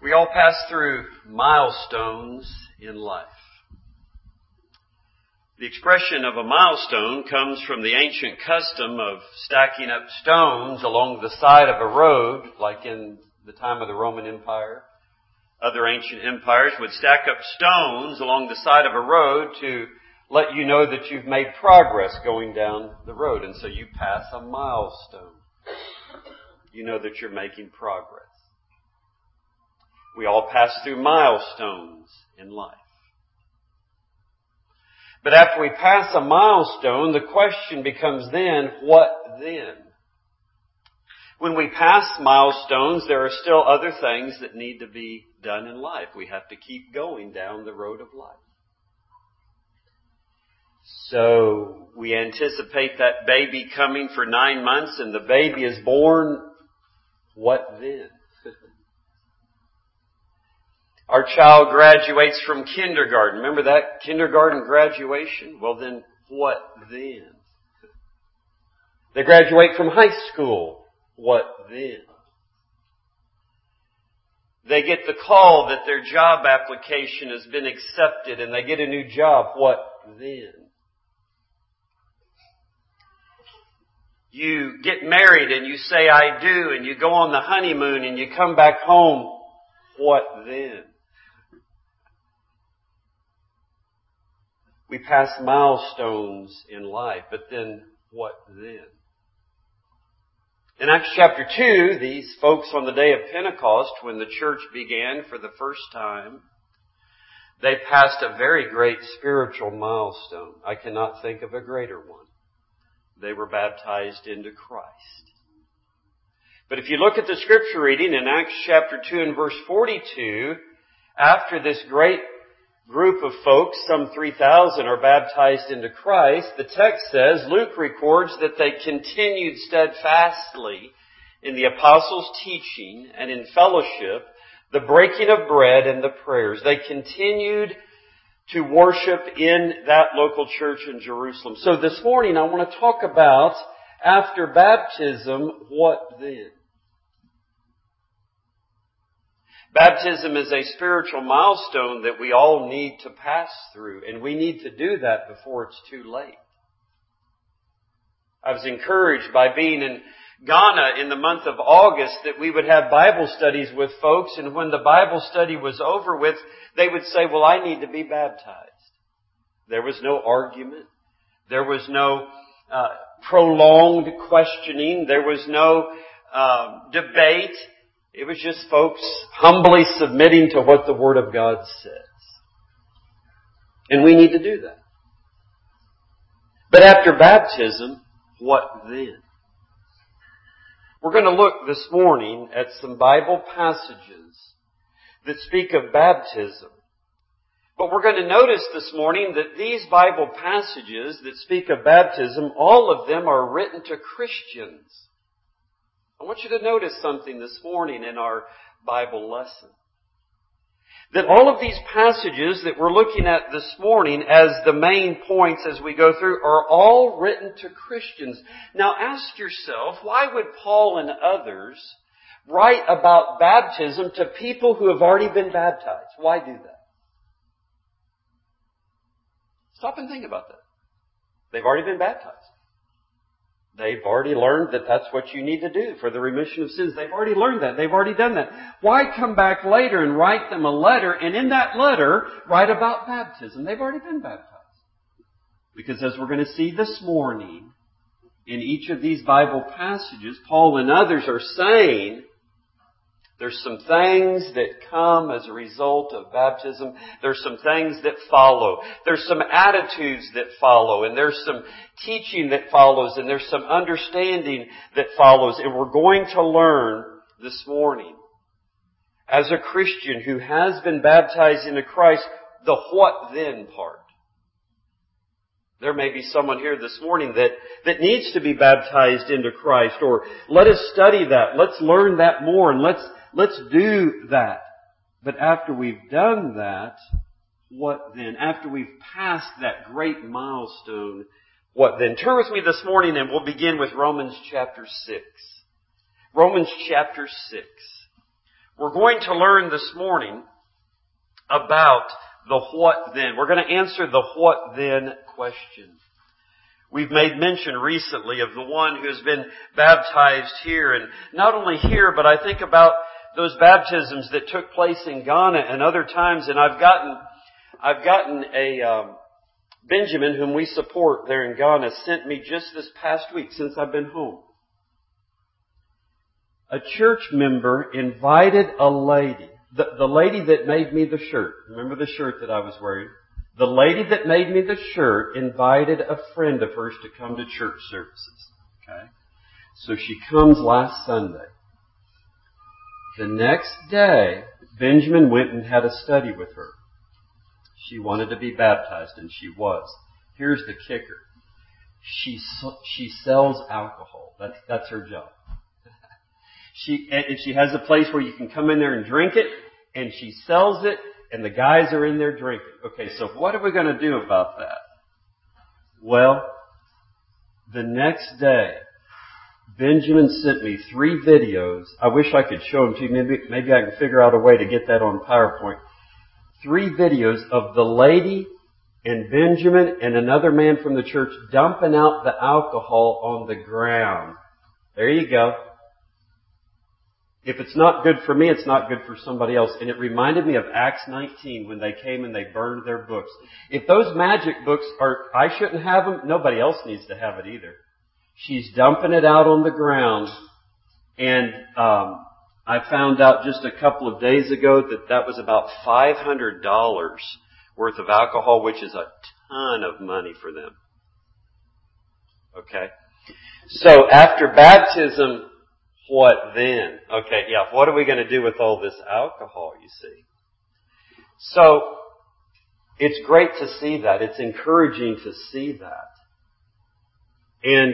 We all pass through milestones in life. The expression of a milestone comes from the ancient custom of stacking up stones along the side of a road, like in the time of the Roman Empire. Other ancient empires would stack up stones along the side of a road to let you know that you've made progress going down the road. And so you pass a milestone. You know that you're making progress. We all pass through milestones in life. But after we pass a milestone, the question becomes then, what then? When we pass milestones, there are still other things that need to be done in life. We have to keep going down the road of life. So we anticipate that baby coming for 9 months and the baby is born. What then? Our child graduates from kindergarten. Remember that kindergarten graduation? Well then, what then? They graduate from high school. What then? They get the call that their job application has been accepted and they get a new job. What then? You get married and you say, I do, and you go on the honeymoon and you come back home. What then? We pass milestones in life, but then what then? In Acts chapter 2, these folks on the day of Pentecost, when the church began for the first time, they passed a very great spiritual milestone. I cannot think of a greater one. They were baptized into Christ. But if you look at the scripture reading in Acts chapter 2 and verse 42, after this great group of folks, some 3,000, are baptized into Christ, the text says, Luke records that they continued steadfastly in the apostles' teaching and in fellowship, the breaking of bread and the prayers. They continued to worship in that local church in Jerusalem. So this morning I want to talk about, after baptism, what then? Baptism is a spiritual milestone that we all need to pass through, and we need to do that before it's too late. I was encouraged by being in Ghana in the month of August that we would have Bible studies with folks, and when the Bible study was over with, they would say, well, I need to be baptized. There was no argument. There was no prolonged questioning. There was no debate. It was just folks humbly submitting to what the Word of God says. And we need to do that. But after baptism, what then? We're going to look this morning at some Bible passages that speak of baptism. But we're going to notice this morning that these Bible passages that speak of baptism, all of them are written to Christians. I want you to notice something this morning in our Bible lesson. That all of these passages that we're looking at this morning as the main points as we go through are all written to Christians. Now ask yourself, why would Paul and others write about baptism to people who have already been baptized? Why do that? Stop and think about that. They've already been baptized. They've already learned that that's what you need to do for the remission of sins. They've already learned that. They've already done that. Why come back later and write them a letter, and in that letter write about baptism? They've already been baptized. Because as we're going to see this morning, in each of these Bible passages, Paul and others are saying there's some things that come as a result of baptism. There's some things that follow. There's some attitudes that follow. And there's some teaching that follows. And there's some understanding that follows. And we're going to learn this morning, as a Christian who has been baptized into Christ, the what then part. There may be someone here this morning that needs to be baptized into Christ. Or let us study that. Let's learn that more. And let's do that. But after we've done that, what then? After we've passed that great milestone, what then? Turn with me this morning and we'll begin with Romans chapter 6. Romans chapter 6. We're going to learn this morning about the what then. We're going to answer the what then question. We've made mention recently of the one who's been baptized here, and not only here, but I think about those baptisms that took place in Ghana and other times, and I've gotten a Benjamin, whom we support there in Ghana, sent me just this past week since I've been home. A church member invited a lady, the lady that made me the shirt. Remember the shirt that I was wearing? The lady that made me the shirt invited a friend of hers to come to church services. Okay? So she comes last Sunday. The next day, Benjamin went and had a study with her. She wanted to be baptized, and she was. Here's the kicker. She sells alcohol. That's her job. She has a place where you can come in there and drink it, and she sells it, and the guys are in there drinking. Okay, so what are we going to do about that? Well, the next day, Benjamin sent me 3 videos. I wish I could show them to you. Maybe I can figure out a way to get that on PowerPoint. 3 videos of the lady and Benjamin and another man from the church dumping out the alcohol on the ground. There you go. If it's not good for me, it's not good for somebody else. And it reminded me of Acts 19 when they came and they burned their books. If those magic books I shouldn't have them, nobody else needs to have it either. She's dumping it out on the ground. And I found out just a couple of days ago that was about $500 worth of alcohol, which is a ton of money for them. Okay? So after baptism, what then? Okay, yeah, what are we going to do with all this alcohol, you see? So, it's great to see that. It's encouraging to see that. And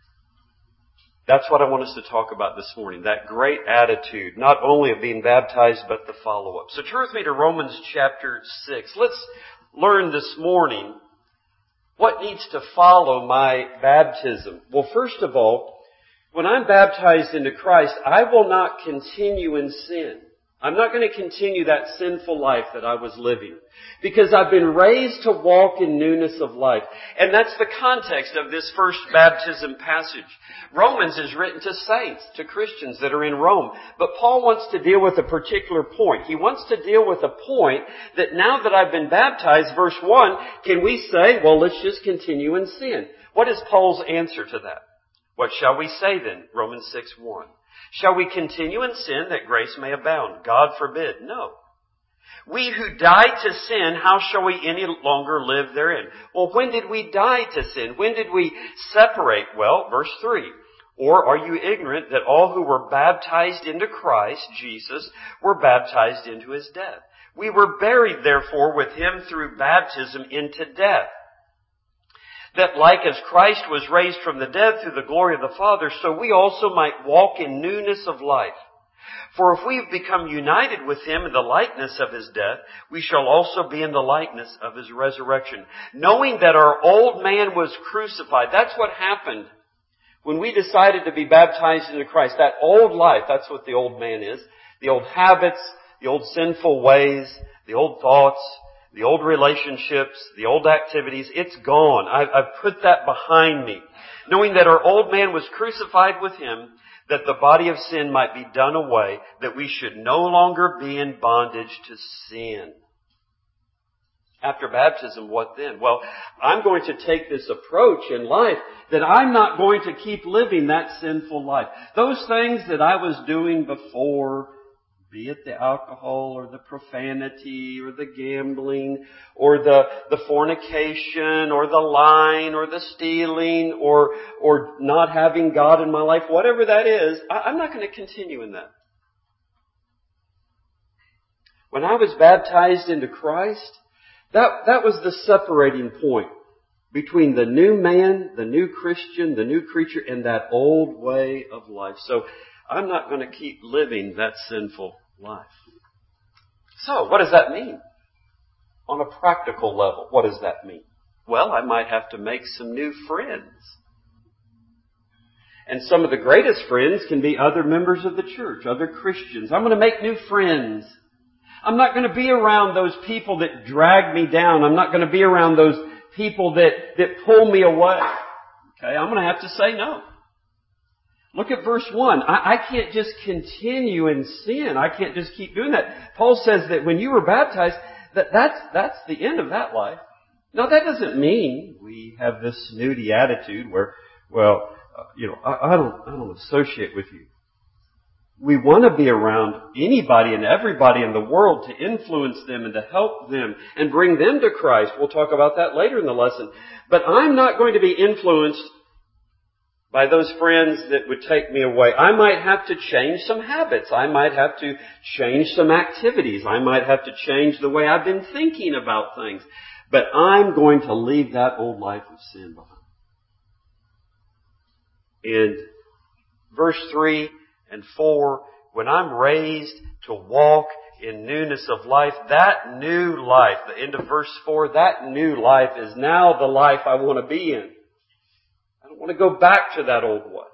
that's what I want us to talk about this morning. That great attitude, not only of being baptized, but the follow-up. So turn with me to Romans chapter 6. Let's learn this morning what needs to follow my baptism. Well, first of all, when I'm baptized into Christ, I will not continue in sin. I'm not going to continue that sinful life that I was living. Because I've been raised to walk in newness of life. And that's the context of this first baptism passage. Romans is written to saints, to Christians that are in Rome. But Paul wants to deal with a particular point. He wants to deal with a point that now that I've been baptized, verse 1, can we say, well, let's just continue in sin? What is Paul's answer to that? What shall we say then? Romans 6:1. Shall we continue in sin that grace may abound? God forbid. No. We who died to sin, how shall we any longer live therein? Well, when did we die to sin? When did we separate? Well, verse 3. Or are you ignorant that all who were baptized into Christ, Jesus, were baptized into His death? We were buried, therefore, with Him through baptism into death. That like as Christ was raised from the dead through the glory of the Father, so we also might walk in newness of life. For if we have become united with Him in the likeness of His death, we shall also be in the likeness of His resurrection. Knowing that our old man was crucified. That's what happened when we decided to be baptized into Christ. That old life, that's what the old man is. The old habits, the old sinful ways, the old thoughts, the old relationships, the old activities, it's gone. I've put that behind me. Knowing that our old man was crucified with Him, that the body of sin might be done away, that we should no longer be in bondage to sin. After baptism, what then? Well, I'm going to take this approach in life that I'm not going to keep living that sinful life. Those things that I was doing before, be it the alcohol or the profanity or the gambling or the fornication or the lying or the stealing or not having God in my life, whatever that is, I'm not going to continue in that. When I was baptized into Christ, that was the separating point between the new man, the new Christian, the new creature, and that old way of life. So I'm not going to keep living that sinful life. So, what does that mean? On a practical level, what does that mean? Well, I might have to make some new friends. And some of the greatest friends can be other members of the church, other Christians. I'm going to make new friends. I'm not going to be around those people that drag me down. I'm not going to be around those people that pull me away. Okay, I'm going to have to say no. Look at verse 1. I can't just continue in sin. I can't just keep doing that. Paul says that when you were baptized, that's the end of that life. Now that doesn't mean we have this snooty attitude where, well, I don't associate with you. We want to be around anybody and everybody in the world to influence them and to help them and bring them to Christ. We'll talk about that later in the lesson. But I'm not going to be influenced by those friends that would take me away. I might have to change some habits. I might have to change some activities. I might have to change the way I've been thinking about things. But I'm going to leave that old life of sin behind. In verse 3 and 4, when I'm raised to walk in newness of life, that new life, the end of verse 4, that new life is now the life I want to be in. I don't want to go back to that old way.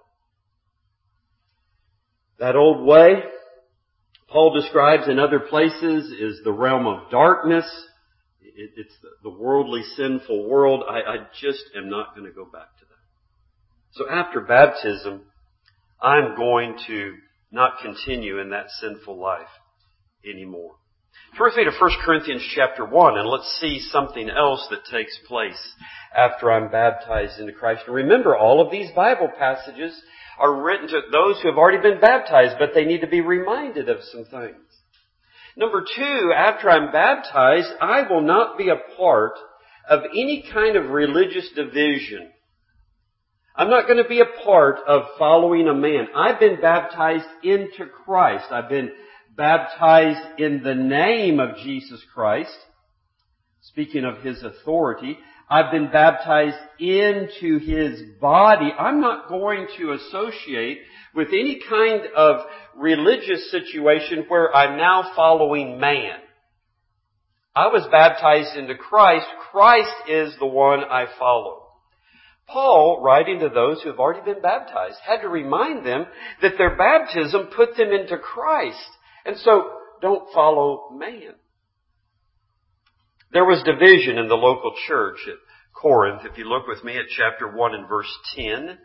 That old way, Paul describes in other places, is the realm of darkness. It's the worldly, sinful world. I just am not going to go back to that. So after baptism, I'm going to not continue in that sinful life anymore. Turn with me to 1 Corinthians chapter 1, and let's see something else that takes place after I'm baptized into Christ. And remember, all of these Bible passages are written to those who have already been baptized, but they need to be reminded of some things. Number 2, after I'm baptized, I will not be a part of any kind of religious division. I'm not going to be a part of following a man. I've been baptized into Christ. I've been baptized in the name of Jesus Christ. Speaking of His authority, I've been baptized into His body. I'm not going to associate with any kind of religious situation where I'm now following man. I was baptized into Christ. Christ is the one I follow. Paul, writing to those who have already been baptized, had to remind them that their baptism put them into Christ. And so, don't follow man. There was division in the local church at Corinth. If you look with me at chapter 1 and verse 10.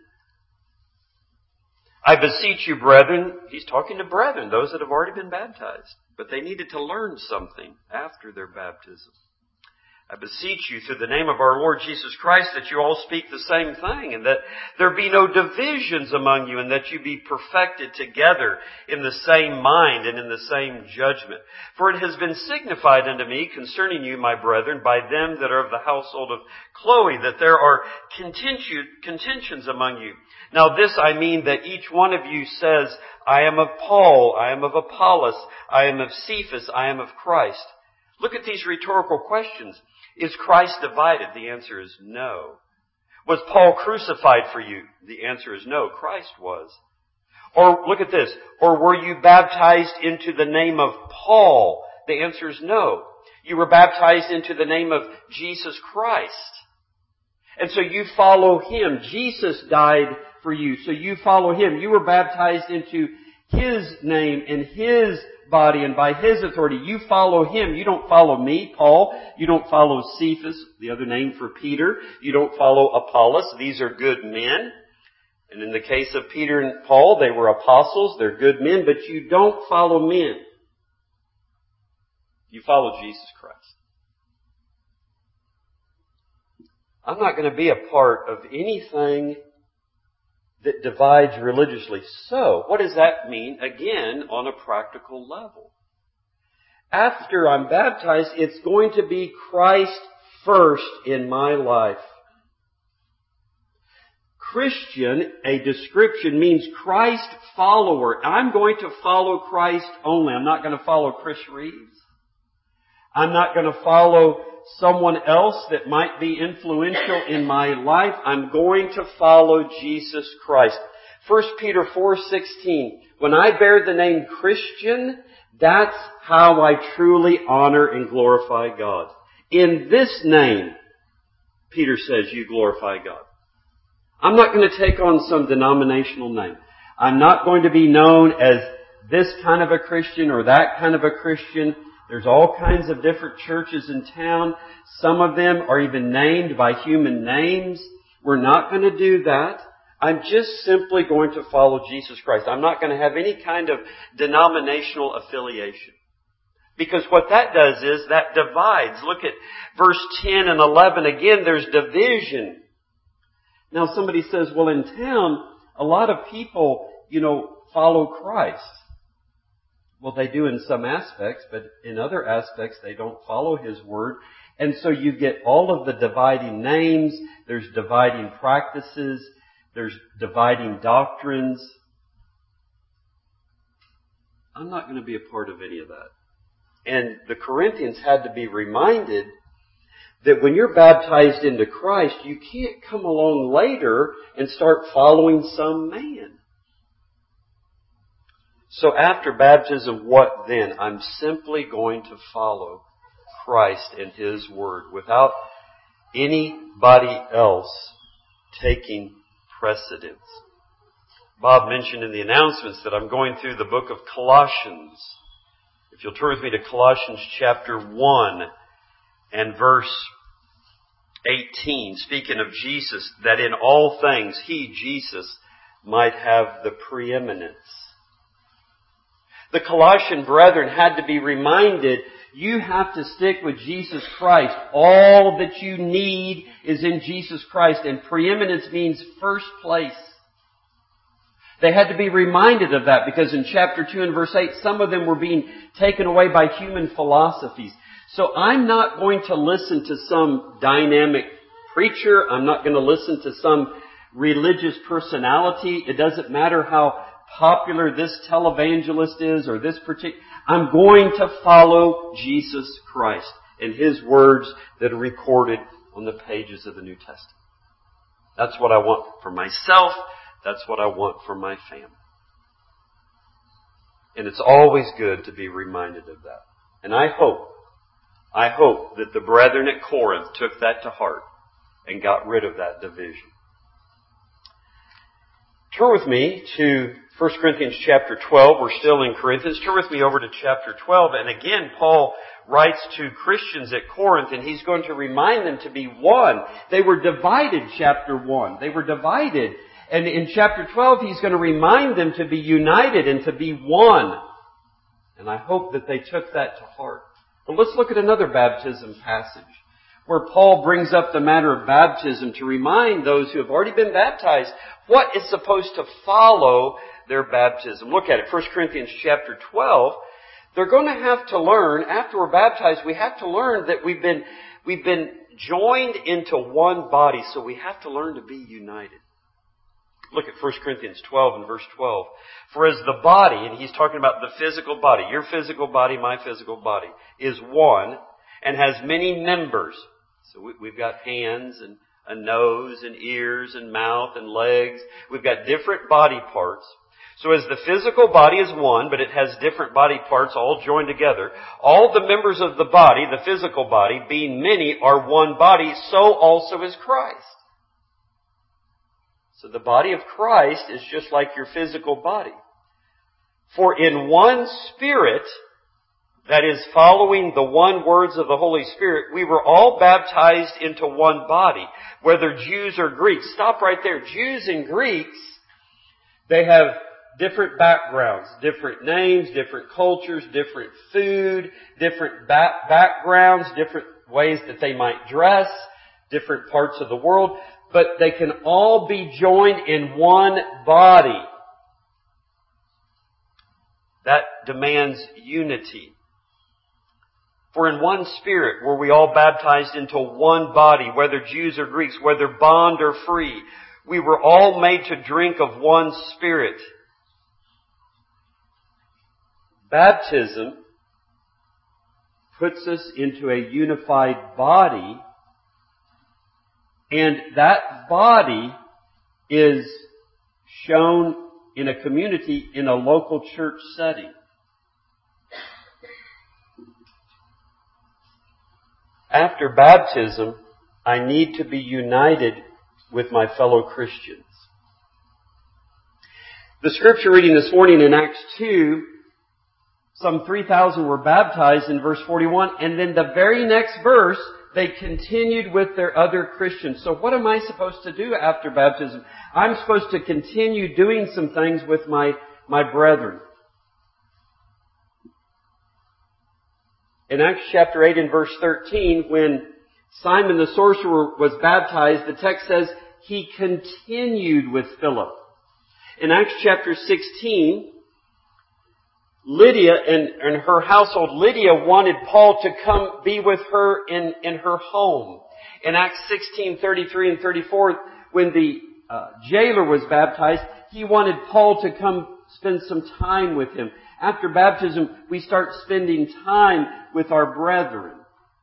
I beseech you, brethren, he's talking to brethren, those that have already been baptized, but they needed to learn something after their baptism. I beseech you through the name of our Lord Jesus Christ that you all speak the same thing, and that there be no divisions among you, and that you be perfected together in the same mind and in the same judgment. For it has been signified unto me concerning you, my brethren, by them that are of the household of Chloe, that there are contentions among you. Now this I mean, that each one of you says, I am of Paul, I am of Apollos, I am of Cephas, I am of Christ. Look at these rhetorical questions. Is Christ divided? The answer is no. Was Paul crucified for you? The answer is no. Christ was. Or look at this. Or were you baptized into the name of Paul? The answer is no. You were baptized into the name of Jesus Christ. And so you follow Him. Jesus died for you, so you follow Him. You were baptized into His name and His body and by His authority. You follow Him. You don't follow me, Paul. You don't follow Cephas, the other name for Peter. You don't follow Apollos. These are good men. And in the case of Peter and Paul, they were apostles. They're good men, but you don't follow men. You follow Jesus Christ. I'm not going to be a part of anything that divides religiously. So, what does that mean, again, on a practical level? After I'm baptized, it's going to be Christ first in my life. Christian, a description, means Christ follower. I'm going to follow Christ only. I'm not going to follow Chris Reeves. I'm not going to follow someone else that might be influential in my life. I'm going to follow Jesus Christ. 1 Peter 4:16. When I bear the name Christian, that's how I truly honor and glorify God. In this name, Peter says, you glorify God. I'm not going to take on some denominational name. I'm not going to be known as this kind of a Christian or that kind of a Christian. There's all kinds of different churches in town. Some of them are even named by human names. We're not going to do that. I'm just simply going to follow Jesus Christ. I'm not going to have any kind of denominational affiliation. Because what that does is that divides. Look at verse 10 and 11. Again, there's division. Now somebody says, well, in town, a lot of people, follow Christ. Well, they do in some aspects, but in other aspects, they don't follow His Word. And so you get all of the dividing names. There's dividing practices. There's dividing doctrines. I'm not going to be a part of any of that. And the Corinthians had to be reminded that when you're baptized into Christ, you can't come along later and start following some man. So after baptism, what then? I'm simply going to follow Christ and His Word without anybody else taking precedence. Bob mentioned in the announcements that I'm going through the book of Colossians. If you'll turn with me to Colossians chapter 1 and verse 18, speaking of Jesus, that in all things He, Jesus, might have the preeminence. The Colossian brethren had to be reminded, you have to stick with Jesus Christ. All that you need is in Jesus Christ, and preeminence means first place. They had to be reminded of that because in chapter 2 and verse 8, some of them were being taken away by human philosophies. So I'm not going to listen to some dynamic preacher. I'm not going to listen to some religious personality. It doesn't matter how popular this televangelist is or this particular. I'm going to follow Jesus Christ and His words that are recorded on the pages of the New Testament. That's what I want for myself. That's what I want for my family. And it's always good to be reminded of that. And I hope that the brethren at Corinth took that to heart and got rid of that division. Turn with me to 1 Corinthians chapter 12. We're still in Corinthians. Turn with me over to chapter 12. And again, Paul writes to Christians at Corinth, and he's going to remind them to be one. They were divided, chapter 1. They were divided. And in chapter 12, he's going to remind them to be united and to be one. And I hope that they took that to heart. But let's look at another baptism passage where Paul brings up the matter of baptism to remind those who have already been baptized what is supposed to follow their baptism. Look at it, 1 Corinthians chapter 12. They're going to have to learn, after we're baptized, we have to learn that we've been joined into one body, so we have to learn to be united. Look at 1 Corinthians 12 and verse 12. For as the body, and he's talking about the physical body, your physical body, my physical body, is one and has many members. So we've got hands and a nose and ears and mouth and legs. We've got different body parts. So as the physical body is one, but it has different body parts all joined together, all the members of the body, the physical body, being many, are one body, so also is Christ. So the body of Christ is just like your physical body. For in one Spirit, that is following the one words of the Holy Spirit, we were all baptized into one body, whether Jews or Greeks. Stop right there. Jews and Greeks, they have different backgrounds, different names, different cultures, different food, different backgrounds, different ways that they might dress, different parts of the world. But they can all be joined in one body. That demands unity. For in one Spirit were we all baptized into one body, whether Jews or Greeks, whether bond or free. We were all made to drink of one Spirit. Baptism puts us into a unified body, and that body is shown in a community, in a local church setting. After baptism, I need to be united with my fellow Christians. The scripture reading this morning in Acts 2, some 3,000 were baptized in verse 41, and then the very next verse, they continued with their other Christians. So what am I supposed to do after baptism? I'm supposed to continue doing some things with my brethren. In Acts chapter 8 and verse 13, when Simon the sorcerer was baptized, the text says he continued with Philip. In Acts chapter 16, Lydia and her household, Lydia wanted Paul to come be with her in her home. In Acts 16:33 and 34, when the jailer was baptized, he wanted Paul to come spend some time with him. After baptism, we start spending time with our brethren.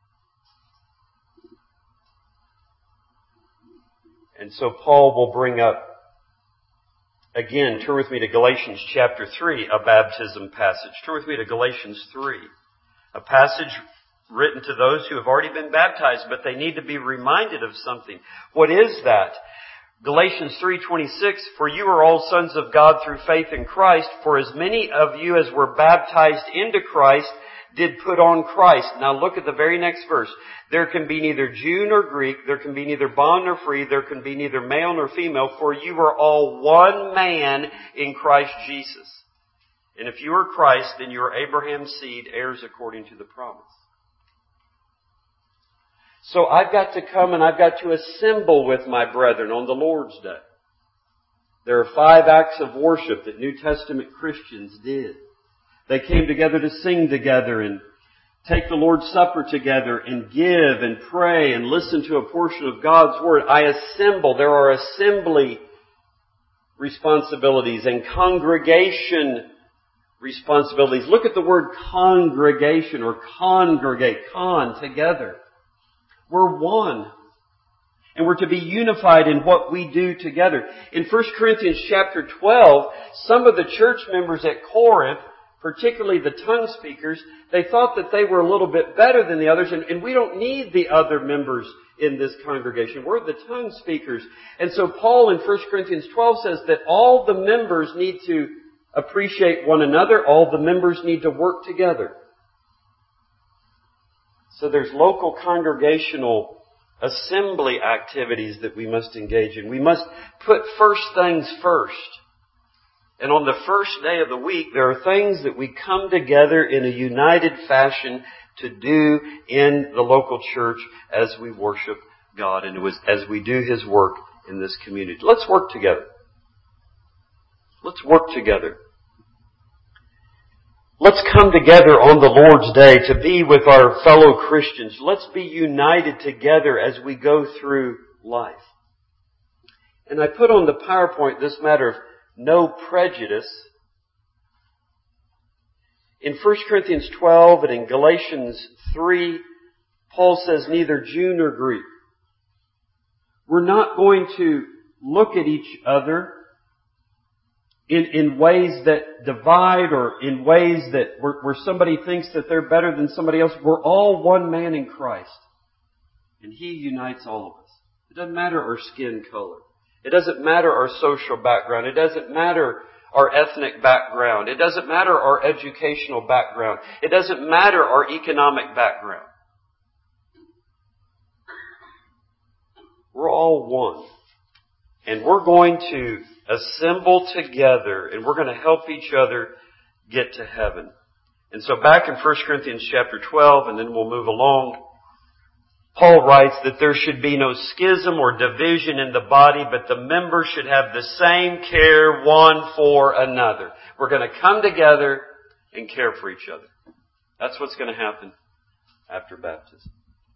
And so Paul will bring up, again, turn with me to Galatians chapter 3, a baptism passage. Turn with me to Galatians 3, a passage written to those who have already been baptized, but they need to be reminded of something. What is that? Galatians 3:26, for you are all sons of God through faith in Christ, for as many of you as were baptized into Christ did put on Christ. Now look at the very next verse. There can be neither Jew nor Greek, there can be neither bond nor free, there can be neither male nor female, for you are all one man in Christ Jesus. And if you are Christ, then you are Abraham's seed, heirs according to the promise. So I've got to come and I've got to assemble with my brethren on the Lord's Day. There are 5 acts of worship that New Testament Christians did. They came together to sing together and take the Lord's Supper together and give and pray and listen to a portion of God's Word. I assemble. There are assembly responsibilities and congregation responsibilities. Look at the word congregation or congregate, together. We're one. And we're to be unified in what we do together. In 1 Corinthians chapter 12, some of the church members at Corinth, particularly the tongue speakers, they thought that they were a little bit better than the others, and we don't need the other members in this congregation. We're the tongue speakers. And so Paul in 1 Corinthians 12 says that all the members need to appreciate one another, all the members need to work together. So there's local congregational assembly activities that we must engage in. We must put first things first. And on the first day of the week, there are things that we come together in a united fashion to do in the local church as we worship God and as we do His work in this community. Let's work together. Let's work together. Let's come together on the Lord's Day to be with our fellow Christians. Let's be united together as we go through life. And I put on the PowerPoint this matter of no prejudice. In 1 Corinthians 12 and in Galatians 3, Paul says neither Jew nor Greek. We're not going to look at each other in ways that divide or in ways that where somebody thinks that they're better than somebody else. We're all one man in Christ. And He unites all of us. It doesn't matter our skin color. It doesn't matter our social background. It doesn't matter our ethnic background. It doesn't matter our educational background. It doesn't matter our economic background. We're all one. And we're going to assemble together and we're going to help each other get to heaven. And so back in 1 Corinthians chapter 12, and then we'll move along, Paul writes that there should be no schism or division in the body, but the members should have the same care one for another. We're going to come together and care for each other. That's what's going to happen after baptism.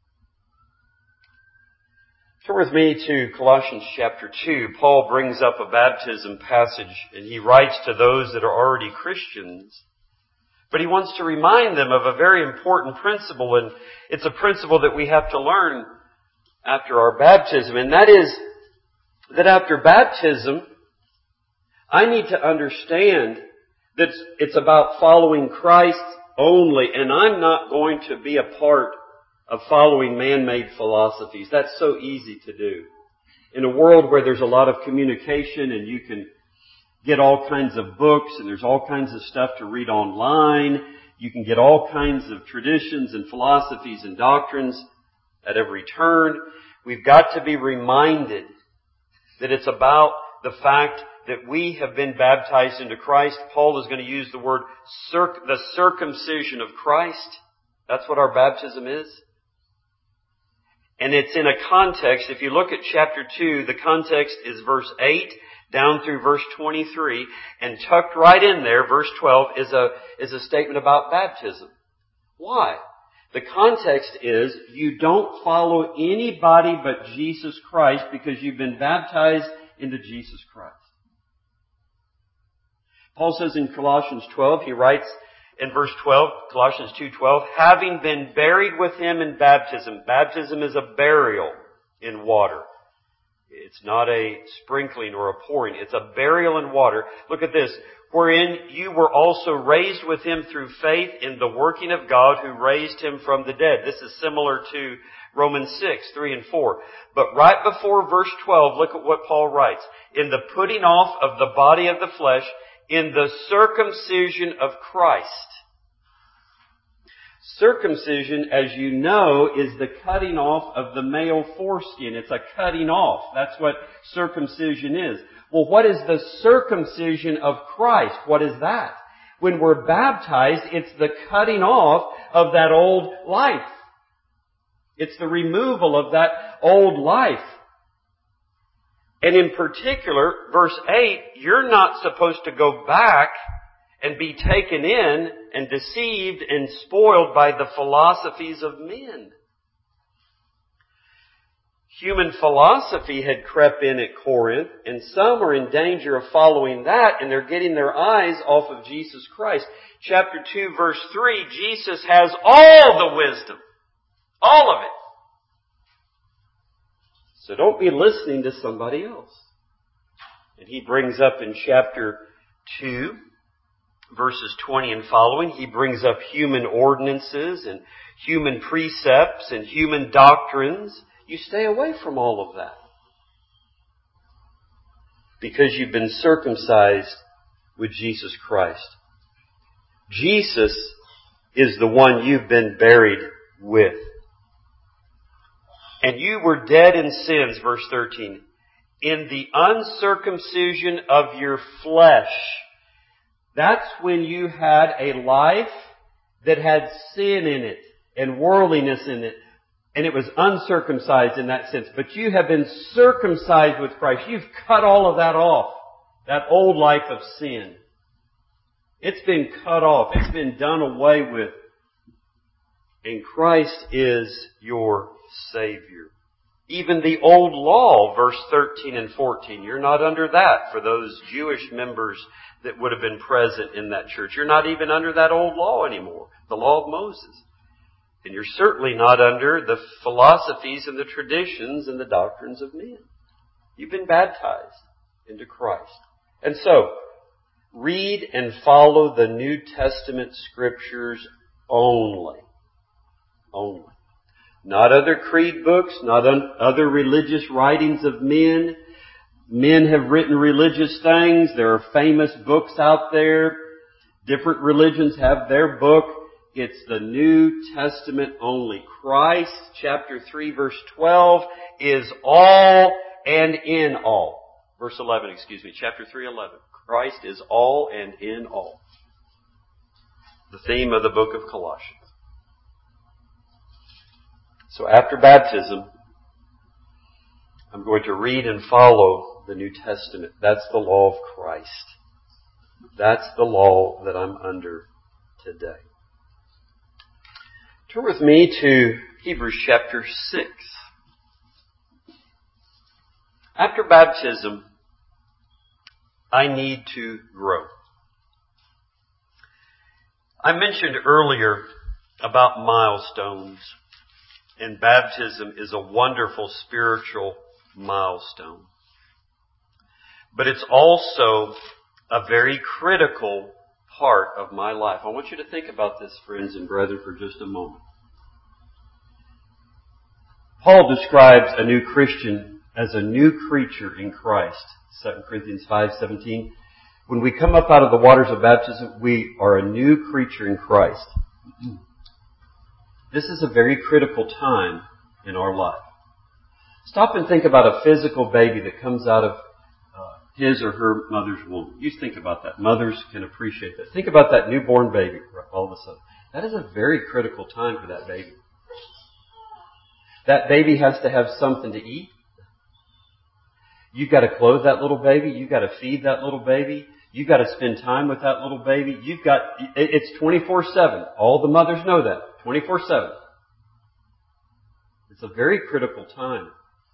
Turn with me to Colossians chapter 2. Paul brings up a baptism passage and he writes to those that are already Christians. But he wants to remind them of a very important principle, and it's a principle that we have to learn after our baptism. And that is that after baptism, I need to understand that it's about following Christ only, and I'm not going to be a part of following man-made philosophies. That's so easy to do. In a world where there's a lot of communication and you can get all kinds of books and there's all kinds of stuff to read online, you can get all kinds of traditions and philosophies and doctrines at every turn. We've got to be reminded that it's about the fact that we have been baptized into Christ. Paul is going to use the word the circumcision of Christ. That's what our baptism is. And it's in a context, if you look at chapter 2, the context is verse 8 down through verse 23, and tucked right in there, verse 12, is a statement about baptism. Why? The context is you don't follow anybody but Jesus Christ because you've been baptized into Jesus Christ. Paul says in Colossians 12, he writes in verse 12, Colossians 2:12, having been buried with Him in baptism. Baptism is a burial in water. It's not a sprinkling or a pouring. It's a burial in water. Look at this. Wherein you were also raised with Him through faith in the working of God who raised Him from the dead. This is similar to Romans 6:3 and 4. But right before verse 12, look at what Paul writes. In the putting off of the body of the flesh, in the circumcision of Christ. Circumcision, as you know, is the cutting off of the male foreskin. It's a cutting off. That's what circumcision is. Well, what is the circumcision of Christ? What is that? When we're baptized, it's the cutting off of that old life. It's the removal of that old life. And in particular, verse 8, you're not supposed to go back and be taken in and deceived and spoiled by the philosophies of men. Human philosophy had crept in at Corinth, and some are in danger of following that, and they're getting their eyes off of Jesus Christ. Chapter 2, verse 3, Jesus has all the wisdom. All of it. So don't be listening to somebody else. And he brings up in chapter 2, verses 20 and following, he brings up human ordinances and human precepts and human doctrines. You stay away from all of that. Because you've been circumcised with Jesus Christ. Jesus is the one you've been buried with. And you were dead in sins, verse 13, in the uncircumcision of your flesh. That's when you had a life that had sin in it and worldliness in it. And it was uncircumcised in that sense. But you have been circumcised with Christ. You've cut all of that off. That old life of sin. It's been cut off. It's been done away with. And Christ is your Savior. Even the old law, verse 13 and 14, you're not under that for those Jewish members that would have been present in that church. You're not even under that old law anymore, the law of Moses. And you're certainly not under the philosophies and the traditions and the doctrines of men. You've been baptized into Christ. And so, read and follow the New Testament scriptures only. Only. Not other creed books, not other religious writings of men. Men have written religious things. There are famous books out there. Different religions have their book. It's the New Testament only. Christ, chapter 3, verse 12, is all and in all. Verse 11, chapter 3:11. Christ is all and in all. The theme of the book of Colossians. So after baptism, I'm going to read and follow the New Testament. That's the law of Christ. That's the law that I'm under today. Turn with me to Hebrews chapter 6. After baptism, I need to grow. I mentioned earlier about milestones. And baptism is a wonderful spiritual milestone. But it's also a very critical part of my life. I want you to think about this, friends and brethren, for just a moment. Paul describes a new Christian as a new creature in Christ. 2 Corinthians 5:17. When we come up out of the waters of baptism, we are a new creature in Christ. This is a very critical time in our life. Stop and think about a physical baby that comes out of his or her mother's womb. You think about that. Mothers can appreciate that. Think about that newborn baby all of a sudden. That is a very critical time for that baby. That baby has to have something to eat. You've got to clothe that little baby. You've got to feed that little baby. You've got to spend time with that little baby. It's 24/7. All the mothers know that. 24/7. It's a very critical time.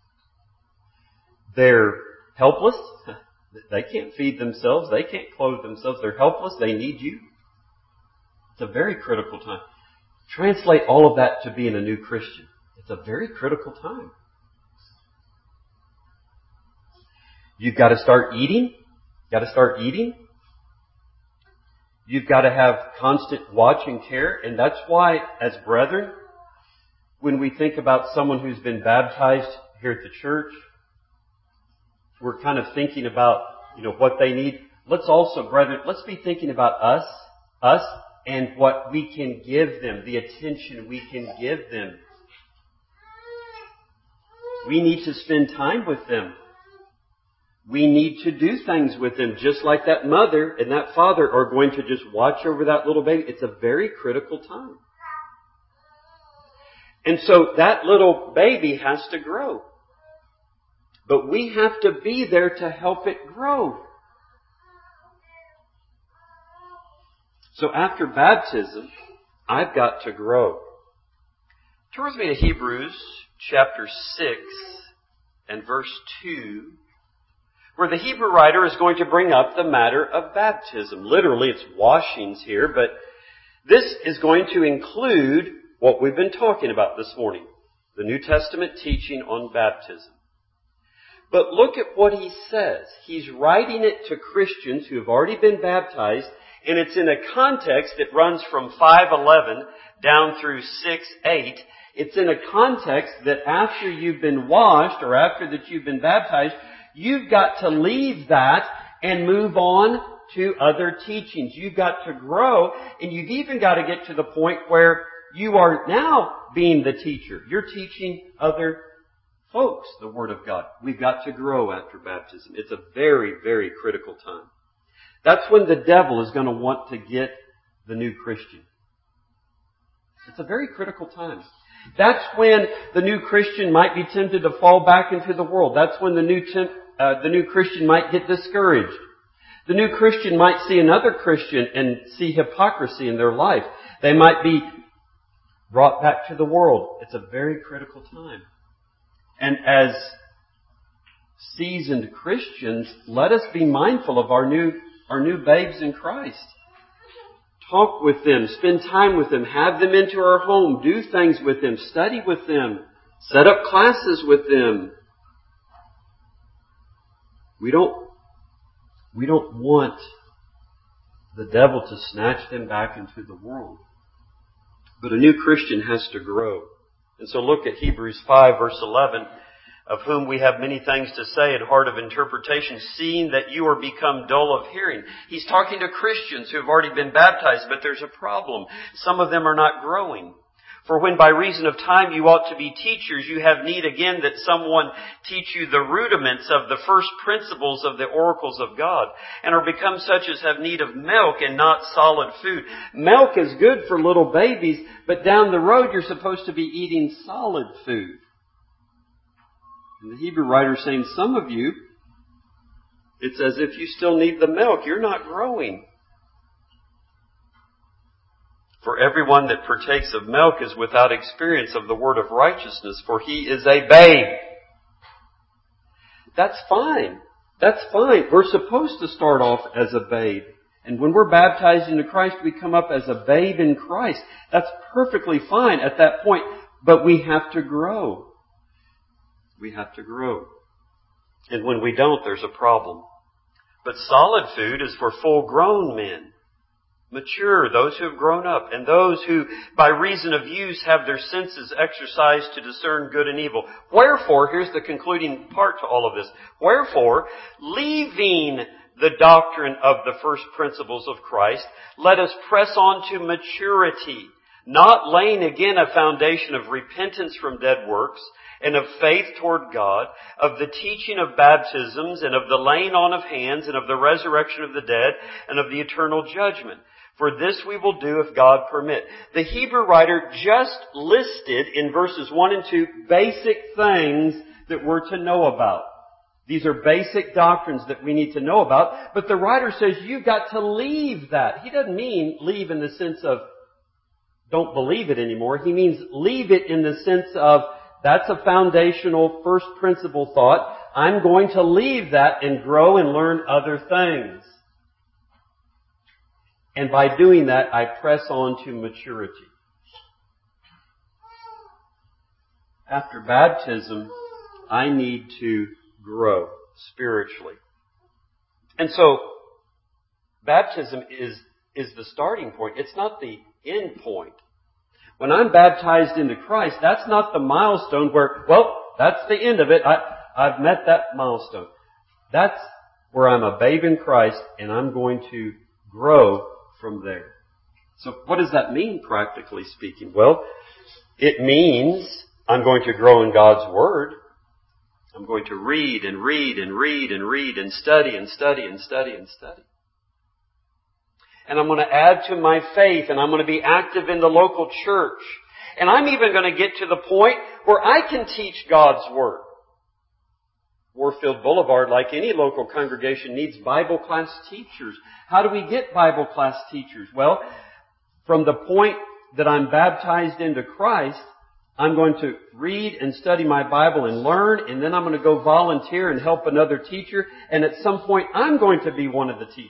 They're helpless. They can't feed themselves. They can't clothe themselves. They're helpless. They need you. It's a very critical time. Translate all of that to being a new Christian. It's a very critical time. You've got to start eating. You've got to have constant watch and care. And that's why, as brethren, when we think about someone who's been baptized here at the church, we're kind of thinking about, what they need. Let's also, brethren, let's be thinking about us and what we can give them, the attention we can give them. We need to spend time with them. We need to do things with them, just like that mother and that father are going to just watch over that little baby. It's a very critical time. And so that little baby has to grow. But we have to be there to help it grow. So after baptism, I've got to grow. Turn with me to Hebrews chapter 6 and verse 2, where the Hebrew writer is going to bring up the matter of baptism. Literally, it's washings here, but this is going to include what we've been talking about this morning, the New Testament teaching on baptism. But look at what he says. He's writing it to Christians who have already been baptized, and it's in a context that runs from 5:11 down through 6:8. It's in a context that after you've been washed or after that you've been baptized, you've got to leave that and move on to other teachings. You've got to grow, and you've even got to get to the point where you are now being the teacher. You're teaching other folks the Word of God. We've got to grow after baptism. It's a very, very critical time. That's when the devil is going to want to get the new Christian. It's a very critical time. That's when the new Christian might be tempted to fall back into the world. That's when the new Christian might get discouraged. The new Christian might see another Christian and see hypocrisy in their life. They might be brought back to the world. It's a very critical time. And as seasoned Christians, let us be mindful of our new babes in Christ. Talk with them, spend time with them, have them into our home, do things with them, study with them, set up classes with them. We don't want the devil to snatch them back into the world. But a new Christian has to grow. And so look at Hebrews 5 verse 11, of whom we have many things to say and hard of interpretation, seeing that you are become dull of hearing. He's talking to Christians who have already been baptized, but there's a problem. Some of them are not growing. For when by reason of time you ought to be teachers, you have need again that someone teach you the rudiments of the first principles of the oracles of God, and are become such as have need of milk and not solid food. Milk is good for little babies, but down the road you're supposed to be eating solid food. And the Hebrew writer is saying, some of you, it's as if you still need the milk. You're not growing. For everyone that partakes of milk is without experience of the word of righteousness, for he is a babe. That's fine. That's fine. We're supposed to start off as a babe. And when we're baptized into Christ, we come up as a babe in Christ. That's perfectly fine at that point. But we have to grow. We have to grow. And when we don't, there's a problem. But solid food is for full-grown men. mature, those who have grown up, and those who, by reason of use, have their senses exercised to discern good and evil. Wherefore, here's the concluding part to all of this. Wherefore, leaving the doctrine of the first principles of Christ, let us press on to maturity, not laying again a foundation of repentance from dead works, and of faith toward God, of the teaching of baptisms, and of the laying on of hands, and of the resurrection of the dead, and of the eternal judgment. For this we will do if God permit. The Hebrew writer just listed in verses 1 and 2 basic things that we're to know about. These are basic doctrines that we need to know about, but the writer says you've got to leave that. He doesn't mean leave in the sense of don't believe it anymore. He means leave it in the sense of that's a foundational first principle thought. I'm going to leave that and grow and learn other things. And by doing that, I press on to maturity. After baptism, I need to grow spiritually. And so, baptism is the starting point. It's not the end point. When I'm baptized into Christ, that's not the milestone where, well, that's the end of it. I've met that milestone. That's where I'm a babe in Christ and I'm going to grow from there. So what does that mean, practically speaking? Well, it means I'm going to grow in God's Word. I'm going to read and read and read and read and study and study and study and study. And I'm going to add to my faith, and I'm going to be active in the local church. And I'm even going to get to the point where I can teach God's Word. Warfield Boulevard, like any local congregation, needs Bible class teachers. How do we get Bible class teachers? Well, from the point that I'm baptized into Christ, I'm going to read and study my Bible and learn, and then I'm going to go volunteer and help another teacher, and at some point I'm going to be one of the teachers.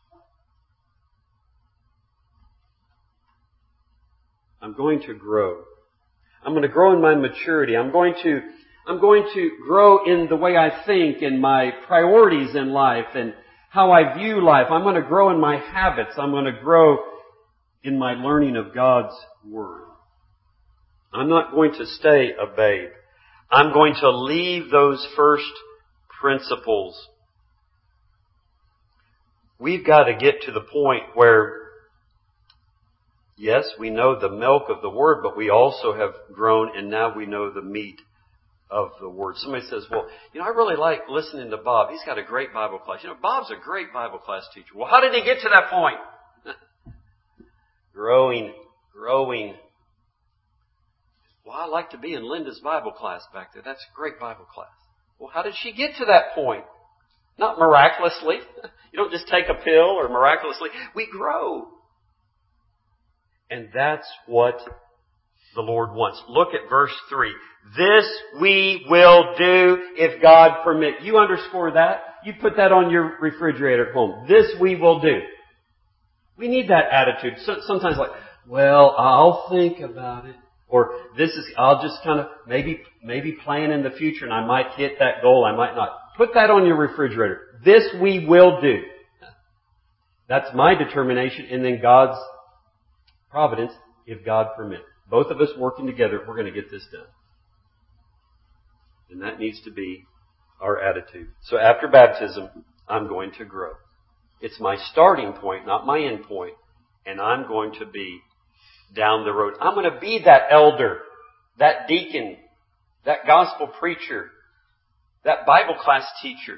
I'm going to grow. I'm going to grow in my maturity. I'm going to grow in the way I think and my priorities in life and how I view life. I'm going to grow in my habits. I'm going to grow in my learning of God's Word. I'm not going to stay a babe. I'm going to leave those first principles. We've got to get to the point where, yes, we know the milk of the Word, but we also have grown and now we know the meat of the Word. Somebody says, well, I really like listening to Bob. He's got a great Bible class. Bob's a great Bible class teacher. Well, how did he get to that point? Growing. Well, I like to be in Linda's Bible class back there. That's a great Bible class. Well, how did she get to that point? Not miraculously. You don't just take a pill or miraculously. We grow. And that's what the Lord wants. Look at verse 3. This we will do if God permit. You underscore that. You put that on your refrigerator at home. This we will do. We need that attitude. Sometimes like, well, I'll think about it. Or I'll just kind of maybe plan in the future and I might hit that goal, I might not. Put that on your refrigerator. This we will do. That's my determination, and then God's providence, if God permit. Both of us working together, we're going to get this done. And that needs to be our attitude. So after baptism, I'm going to grow. It's my starting point, not my end point. And I'm going to be down the road. I'm going to be that elder, that deacon, that gospel preacher, that Bible class teacher,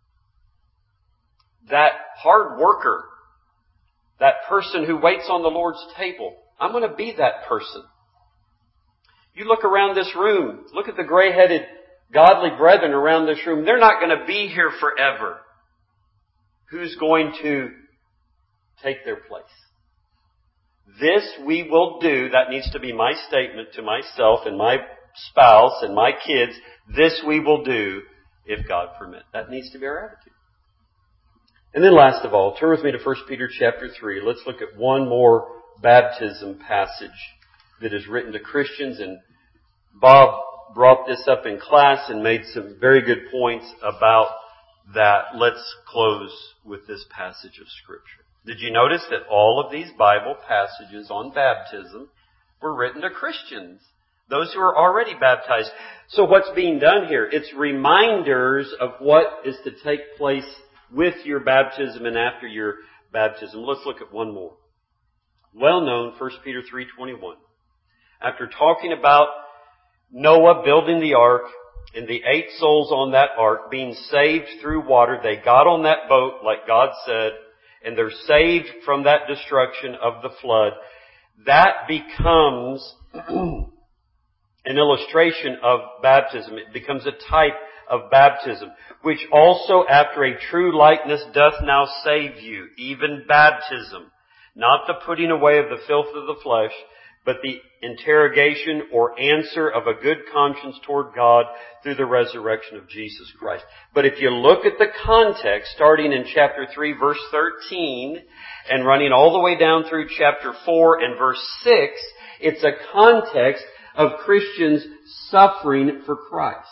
that hard worker, that person who waits on the Lord's table. I'm going to be that person. You look around this room, look at the gray-headed godly brethren around this room. They're not going to be here forever. Who's going to take their place? This we will do. That needs to be my statement to myself and my spouse and my kids. This we will do if God permit. That needs to be our attitude. And then last of all, turn with me to 1 Peter chapter 3. Let's look at one more baptism passage that is written to Christians. And Bob brought this up in class and made some very good points about that. Let's close with this passage of Scripture. Did you notice that all of these Bible passages on baptism were written to Christians, those who are already baptized? So what's being done here? It's reminders of what is to take place with your baptism and after your baptism. Let's look at one more. Well known, 1 Peter 3:21. After talking about Noah building the ark and the 8 souls on that ark being saved through water, they got on that boat like God said, and they're saved from that destruction of the flood. That becomes an illustration of baptism. It becomes a type of baptism, which also after a true likeness doth now save you, even baptism. Not the putting away of the filth of the flesh, but the interrogation or answer of a good conscience toward God through the resurrection of Jesus Christ. But if you look at the context, starting in chapter 3, verse 13, and running all the way down through chapter 4 and verse 6, it's a context of Christians suffering for Christ.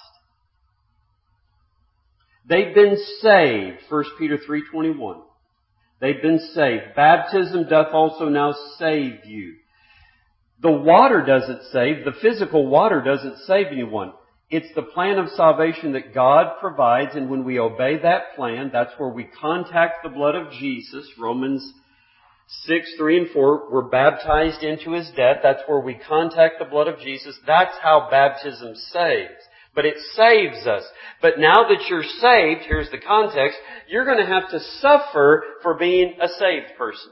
They've been saved, 1 Peter 3:21. They've been saved. Baptism doth also now save you. The water doesn't save. The physical water doesn't save anyone. It's the plan of salvation that God provides, and when we obey that plan, that's where we contact the blood of Jesus. Romans 6:3 and 4, we're baptized into His death. That's where we contact the blood of Jesus. That's how baptism saves. But it saves us. But now that you're saved, here's the context, you're going to have to suffer for being a saved person.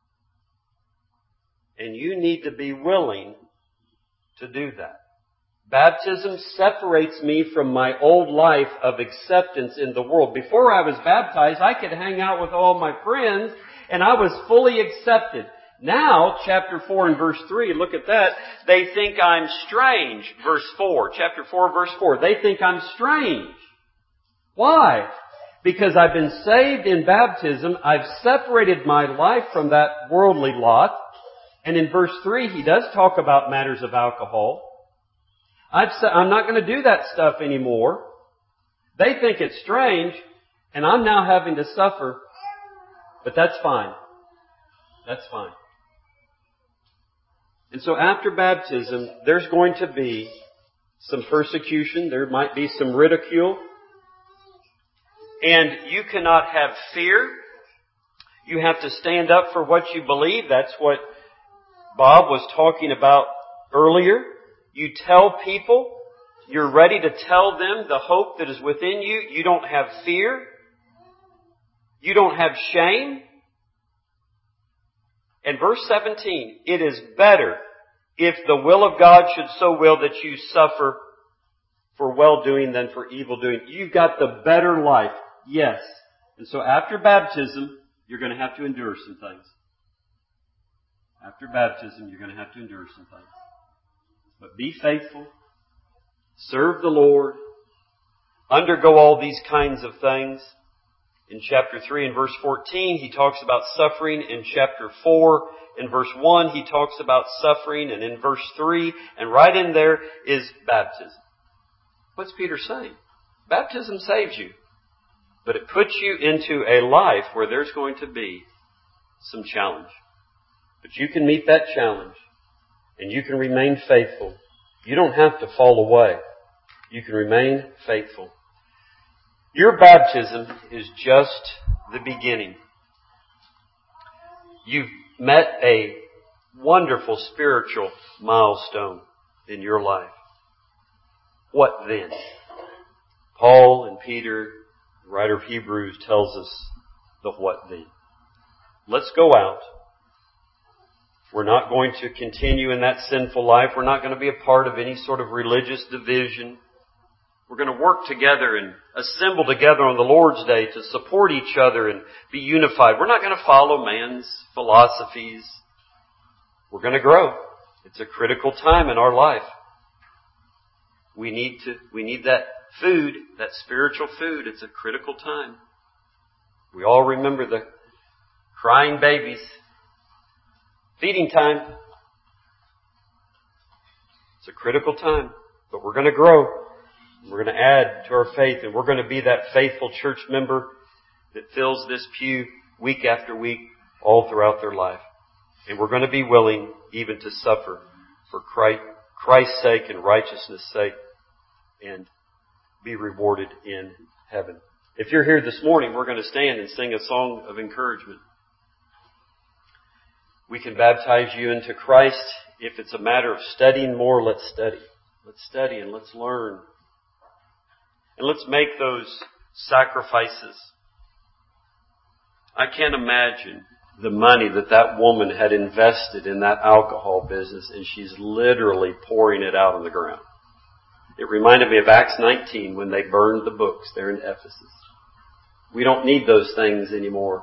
And you need to be willing to do that. Baptism separates me from my old life of acceptance in the world. Before I was baptized, I could hang out with all my friends and I was fully accepted. Now, chapter 4 and verse 3, look at that. They think I'm strange. Verse 4, chapter 4, verse 4. They think I'm strange. Why? Because I've been saved in baptism. I've separated my life from that worldly lot. And in verse 3, he does talk about matters of alcohol. I'm not going to do that stuff anymore. They think it's strange, and I'm now having to suffer. But that's fine. That's fine. And so after baptism, there's going to be some persecution. There might be some ridicule. And you cannot have fear. You have to stand up for what you believe. That's what Bob was talking about earlier. You tell people, you're ready to tell them the hope that is within you. You don't have fear. You don't have shame. And verse 17, it is better if the will of God should so will that you suffer for well-doing than for evil-doing. You've got the better life. Yes. And so after baptism, you're going to have to endure some things. After baptism, you're going to have to endure some things. But be faithful. Serve the Lord. Undergo all these kinds of things. In chapter 3 and verse 14, he talks about suffering. In chapter 4 and verse 1, he talks about suffering. And in verse 3, and right in there is baptism. What's Peter saying? Baptism saves you. But it puts you into a life where there's going to be some challenge. But you can meet that challenge. And you can remain faithful. You don't have to fall away. You can remain faithful. Your baptism is just the beginning. You've met a wonderful spiritual milestone in your life. What then? Paul and Peter, the writer of Hebrews, tells us the what then. Let's go out. We're not going to continue in that sinful life. We're not going to be a part of any sort of religious division. We're going to work together and assemble together on the Lord's Day to support each other and be unified. We're not going to follow man's philosophies. We're going to grow. It's a critical time in our life. We need that food, that spiritual food. It's a critical time. We all remember the crying babies. Feeding time. It's a critical time, but we're going to grow. We're going to add to our faith, and we're going to be that faithful church member that fills this pew week after week, all throughout their life. And we're going to be willing even to suffer for Christ's sake and righteousness' sake and be rewarded in heaven. If you're here this morning, we're going to stand and sing a song of encouragement. We can baptize you into Christ. If it's a matter of studying more, let's study. Let's study and let's learn. And let's make those sacrifices. I can't imagine the money that woman had invested in that alcohol business, and she's literally pouring it out on the ground. It reminded me of Acts 19 when they burned the books there in Ephesus. We don't need those things anymore.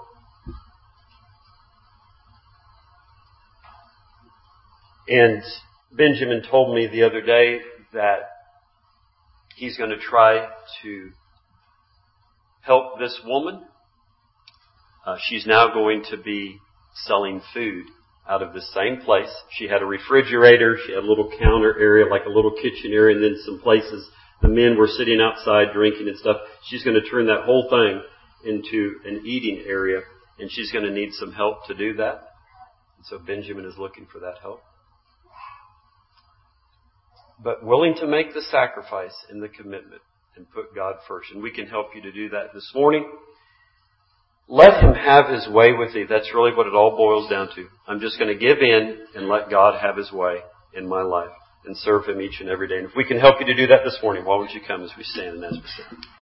And Benjamin told me the other day that he's going to try to help this woman. She's now going to be selling food out of the same place. She had a refrigerator. She had a little counter area, like a little kitchen area, and then some places the men were sitting outside drinking and stuff. She's going to turn that whole thing into an eating area, and she's going to need some help to do that. And so Benjamin is looking for that help. But willing to make the sacrifice and the commitment and put God first. And we can help you to do that this morning. Let Him have His way with thee. That's really what it all boils down to. I'm just going to give in and let God have His way in my life and serve Him each and every day. And if we can help you to do that this morning, why won't you come as we stand and as we sing?